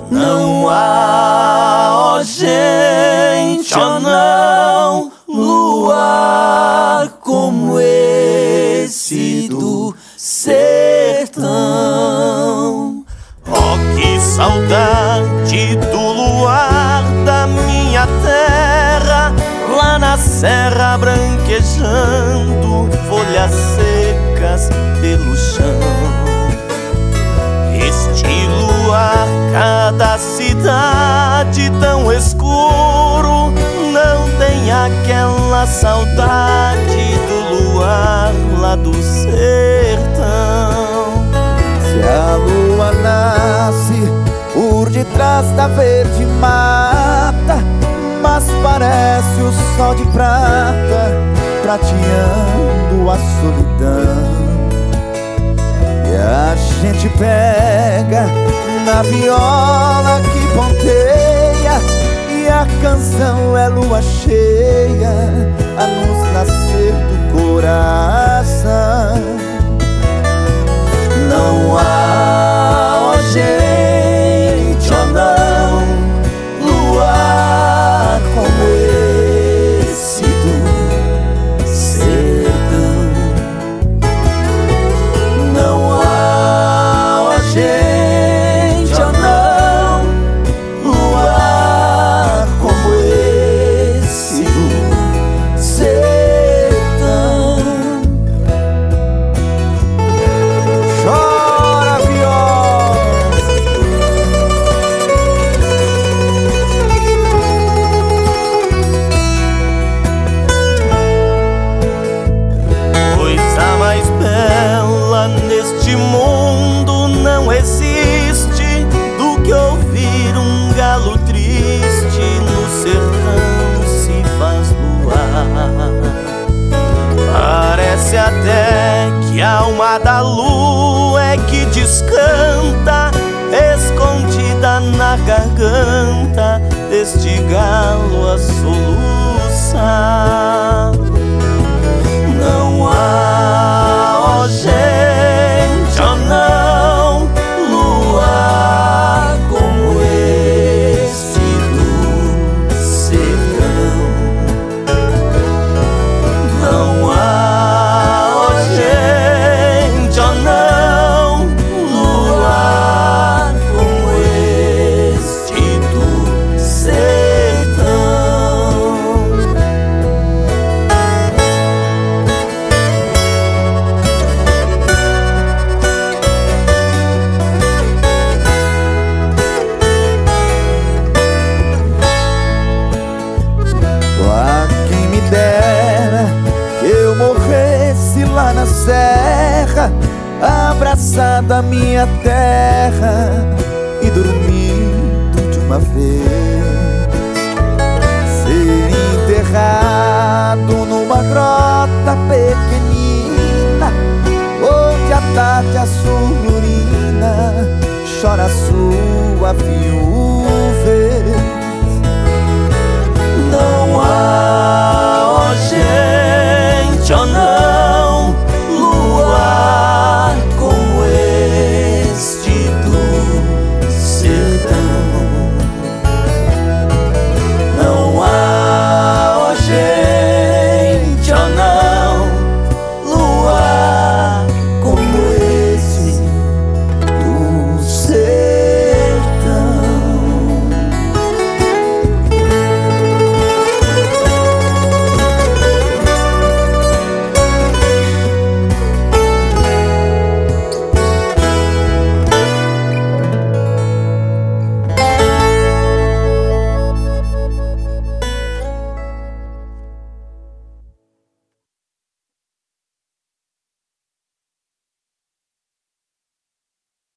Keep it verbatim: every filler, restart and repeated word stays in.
Não há, ó gente, ó não, luar como esse do sertão. Oh, que saudade do luar da minha terra, lá na serra branquejando, folhas secas pelo chão. Este luar, cada cidade tão escuro, não tem aquela saudade do luar lá do sertão. Se a lua nasce por detrás da verde mata, mas parece o sol de prata prateando a solidão. E a gente pega na viola que ponteia, e a canção é lua cheia a nos nascer do coração. Não há, ó gente, ó não, luar como esse do sertão. Não há, ó gente, ó não, luar como esse do sertão. Chora, viola. Coisa mais bela neste mundo não existe do que ouvir um galo triste no sertão se faz luar. Parece até que a alma da lua é que descanta, escondida na garganta deste galo a soluçar. Não há, ó gente, ó não, luar como esse do sertão. Não há, ó gente, ó não, luar como este do sertão. Ah, quem me dera que eu morresse lá na serra, abraçada à minha terra.